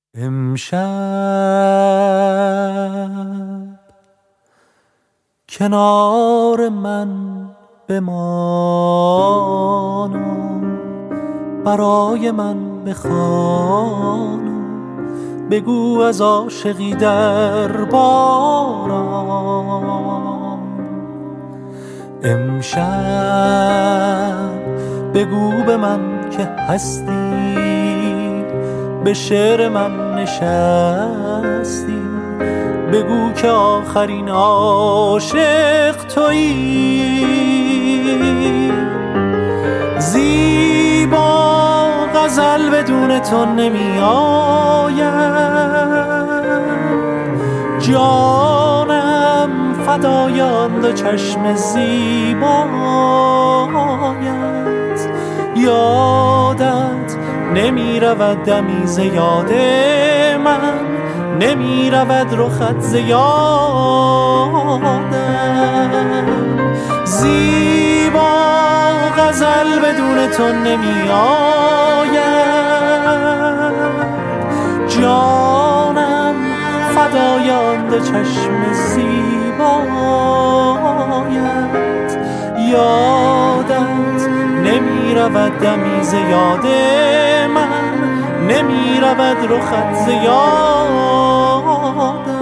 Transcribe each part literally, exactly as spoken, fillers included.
امشب کنار من بمان و برای من بخوان و بگو از عاشقی در باران. امشب بگو به من که هستی، به شعر من نشستی، بگو که آخرین عاشق تویی. زیبا غزل بدون تو نمی آید، جانم فدای آن دو چشم زیبایت. یادت نمی رود دمی ز یاد من، نمی رود رخت ز یادم. زیبا غزل بدون تو نمی آید، جانم فدای آن دو چشم زیبایت. یادت نمی رود دمی ز یاد من، نمی رود رخت ز یادم.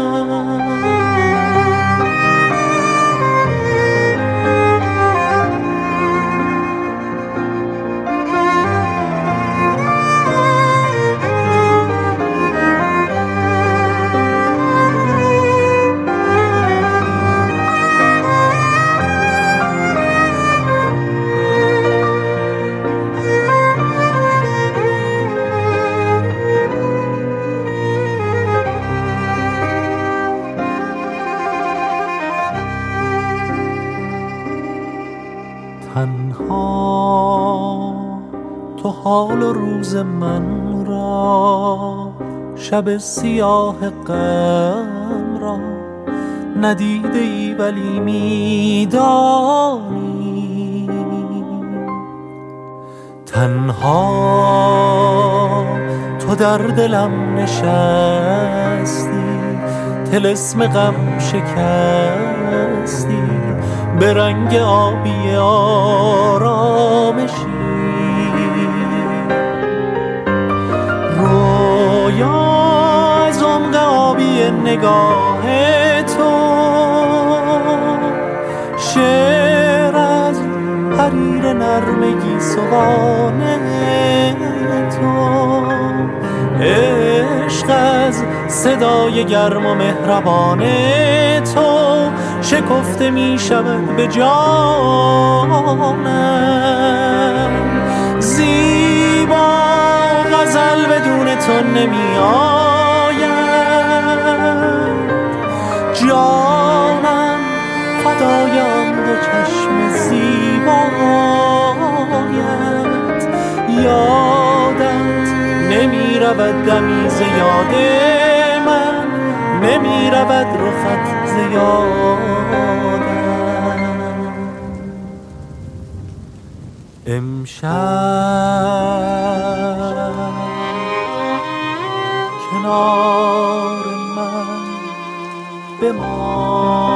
تنها تو حال و روز من را، شب سیاه غم را ندیده ای ولی میدانی. تنها تو در دلم نشستی، طلسم غم شکستی، به رنگ آبی آرامشی. رویا از عمق آبی نگاه تو، شعر از حریر نرمگی سوانه تو. عشق از صدای گرم و مهربان تو شکفته می شود به جانم. زیبا غزل بدون تو نمی آید، جانم فدای آن دو چشم زیبایت. یادت نمی رود دمی ز یاد من، نمی رود رخت ز یادم. امشب کنار من بمان